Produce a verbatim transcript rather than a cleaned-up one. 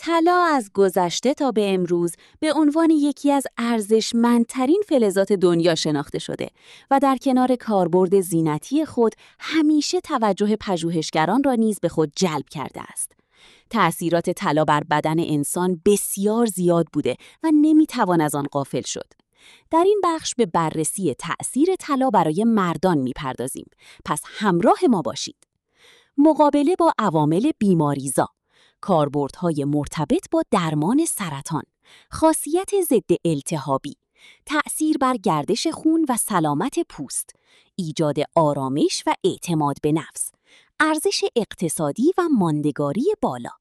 طلا از گذشته تا به امروز به عنوان یکی از ارزشمندترین فلزات دنیا شناخته شده و در کنار کاربرد زینتی خود همیشه توجه پژوهشگران را نیز به خود جلب کرده است. تأثیرات طلا بر بدن انسان بسیار زیاد بوده و نمیتوان از آن غافل شد. در این بخش به بررسی تأثیر طلا برای مردان میپردازیم. پس همراه ما باشید. مقابله با عوامل بیماریزا، کاربردهای مرتبط با درمان سرطان، خاصیت ضد التهابی، تأثیر بر گردش خون و سلامت پوست، ایجاد آرامش و اعتماد به نفس، ارزش اقتصادی و ماندگاری بالا.